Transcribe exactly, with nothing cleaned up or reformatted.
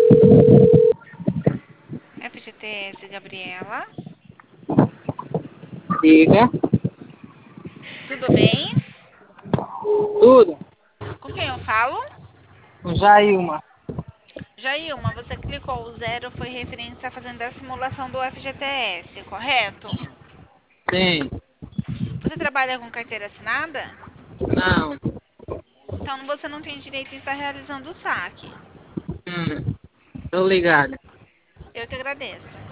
F G T S, Gabriela. Diga. Tudo bem? Tudo. Com quem eu falo? Com Jailma. Jailma, você clicou o zero, foi referência a fazendo a simulação do F G T S, correto? Sim. Você trabalha com carteira assinada? Não. Então você não tem direito em estar realizando o saque. Hum. Tô ligado. Eu que agradeço.